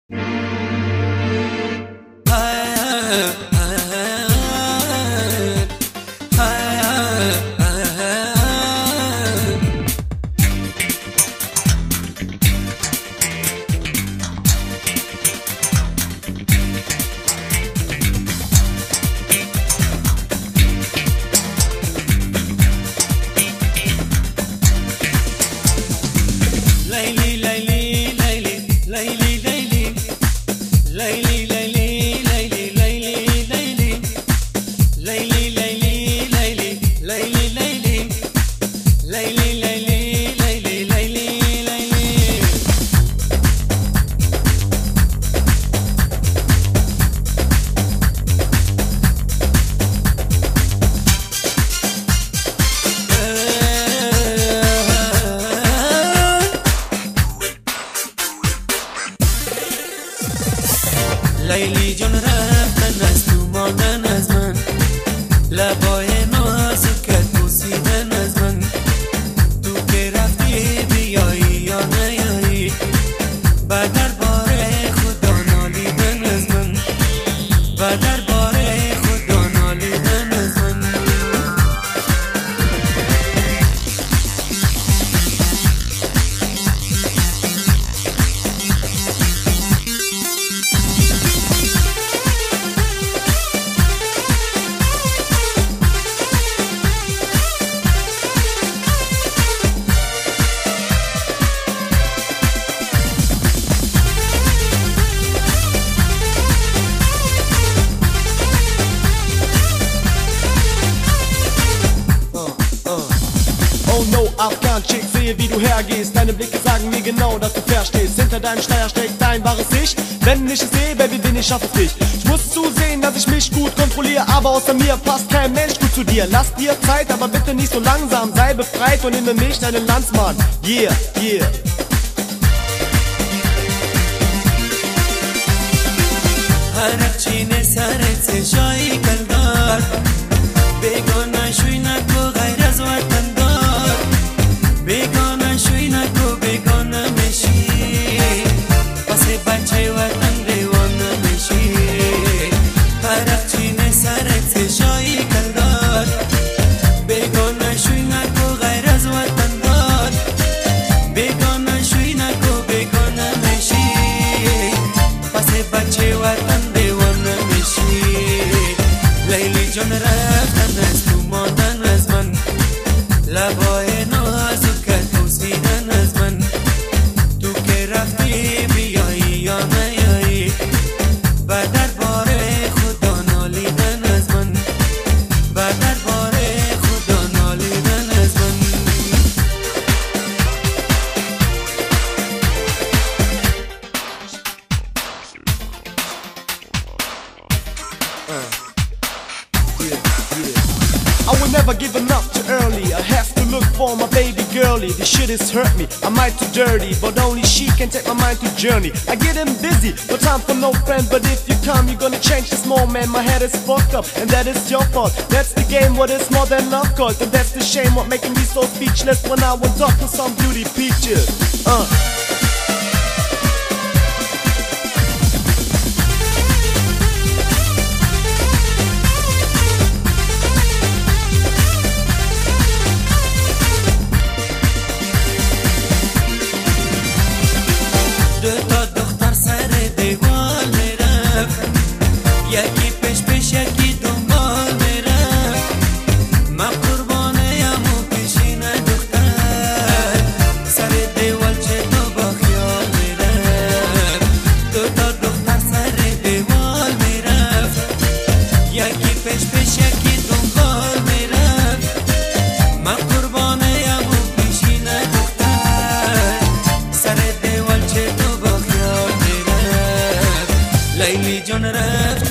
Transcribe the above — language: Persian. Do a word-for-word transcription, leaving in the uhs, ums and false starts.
لیلی جان رفتن از تو ماندن از من، لبای نازکت بوسیدن از من. تو که رفتی بیایی یا نیایی، بعد درباره خدا نالیدن از من، بعد درباره خدا نالیدن از من. Afghan-Chick, sehe wie du hergehst. Deine Blicke sagen mir genau, dass du verstehst. Hinter deinem Schleier steckt dein wahres Ich. Wenn ich es sehe, Baby, bin ich, schaff es dich. Ich muss zusehen, dass ich mich gut kontrolliere, aber außer mir passt kein Mensch gut zu dir. Lass dir Zeit, aber bitte nicht so langsam. Sei befreit und nehme mich, deinen Landsmann. Yeah, yeah. هرچی سرت جایی کلدار، بگانه شوی نکو غیر از وطن دار، بگانه شوی نکو بگانه میشی، پس بچه وطن دیوانه میشی. هرچی سرت جایی کلدار، بگانه شوی نکو غیر از وطن دار، بگانه شوی نکو بگانه میشی، پس بچه وطن دیوانه میشی. لیلی جان رفتن از تو ماندن از من، لبای نازکت بوسیدن از من. تو که رفتی بیایی یا نیایی، بعد درباره خدا نالیدن از من، بعد درباره خدا نالیدن از من. I will never give up too early. I have to look for my baby girlie. This shit has hurt me, I might too dirty, but only she can take my mind to journey. I get him busy, no time for no friend, but if you come, you're gonna change this moment. My head is fucked up, and that is your fault. That's the game, what is more than love called, and that's the shame, what making me so speechless when I was talking some beauty peaches. Uh. دو تا دختر سر دیوار میرفت، یکی پیش پیش یکی دنبال میرفت. من قربانیم و پیشین دختر، سر دیوار چه تو با خیال میرفت. دو تا دختر سر دیوار میرفت، یکی پیش پیش یکی دنبال میرفت. من قربانیم و پیشین دختر، سر دیوار چه تو لیلی جان رفت